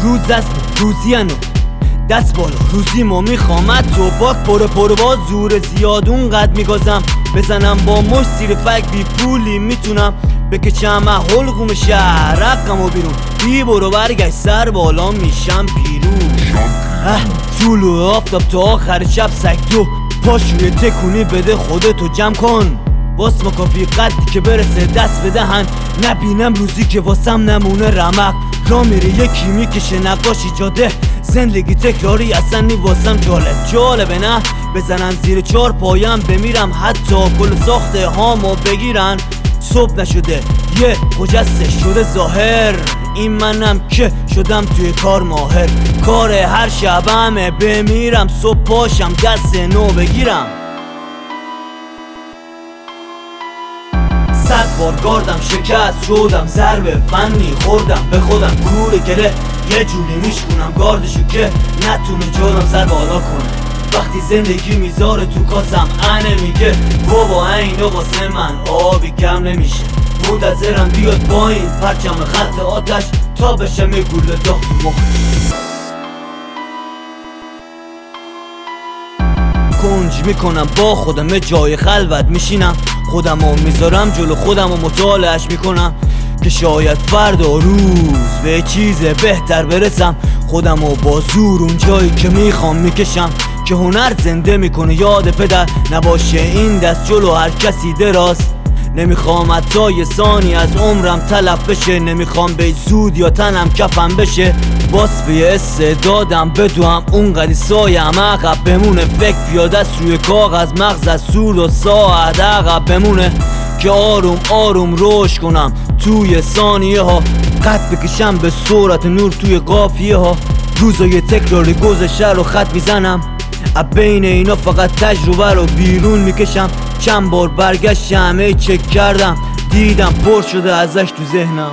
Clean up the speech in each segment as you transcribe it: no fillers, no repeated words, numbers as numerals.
روز است روزیانو دست بالا روزی ما میخوامد تو باک پرو با زور زیاد اونقدر میگازم بزنم با مش زیر فک بی پولی میتونم بکشم حلقوم شهر رقم و بیرون بی برو برگشت سر بالا میشم پیرون طولو آفتاب تا آخر شب سگ دو پاشوی تکونی بده خودتو جمع کن واس ما کافی قدی که برسه دست بدهن نبینم روزی که واسم نمونه رمق را میره یکی میکشه نقاشی جاده زندگی تکراری اصلا نی واسم جالبه نه بزنن زیر چار پایم بمیرم حتی کل ساخته هامو بگیرن صبح نشده یه خجسته شده ظاهر این منم که شدم توی کار ماهر کار هر شبمه بمیرم صبح پاشم دست نو بگیرم 100 بار گاردم شکست شدم ضربه فنی خوردم به خودم کوره گره یه جوری میشکنم گاردشو که نتونه جادم سر بالا کنه وقتی زندگی میذاره تو کاسم میگه بابا اینو واسه من آبی کم نمیشه منتظرم بیاد پایین پرچم خط آتش تا بشم یه گوله داغ تو مخش کنج میکنم با خودم یه جای خلوت میشینم خودمو میذارم جلو خودم و مطالعش میکنم که شاید فردا روز به چیز بهتر برسم خودمو با زور اون جایی که میخوام میکشم که هنر زنده میکنه یاد پدر نباشه این دست جلو هر کسی دراز نمیخوام حتی یه ثانی از عمرم تلف بشه نمیخوام به زود یا تنم کفم بشه باس به یه استعدادم بدوم اونقدی سایم عقب بمونه فکر پیاده است روی کاغذ مغز از سورد و ساعت عقب بمونه که آروم آروم رشد کنم توی ثانیه ها قد بکشم به سرعت نور توی قافیه ها روزای تکراری گذشته رو خط میزنم بین اینا فقط تجربه رو بیرون میکشم چند بار برگشتم چک کردم دیدم پر شده ازش تو ذهنم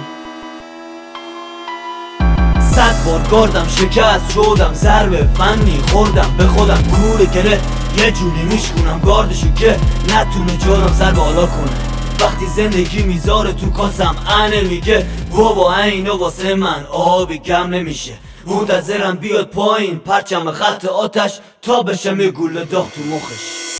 100 بار گاردم شکست شدم ضربه فنی خوردم به خودم کوره گره یه جوری میشکنم گاردشو که نتونه جادم سر بالا کنه وقتی زندگی میذاره تو کاسم میگه بابا اینو واسه من آبی کم نمیشه منتظرم بیاد پایین پرچم خط آتش تا بشم یه گوله داغ تو مخش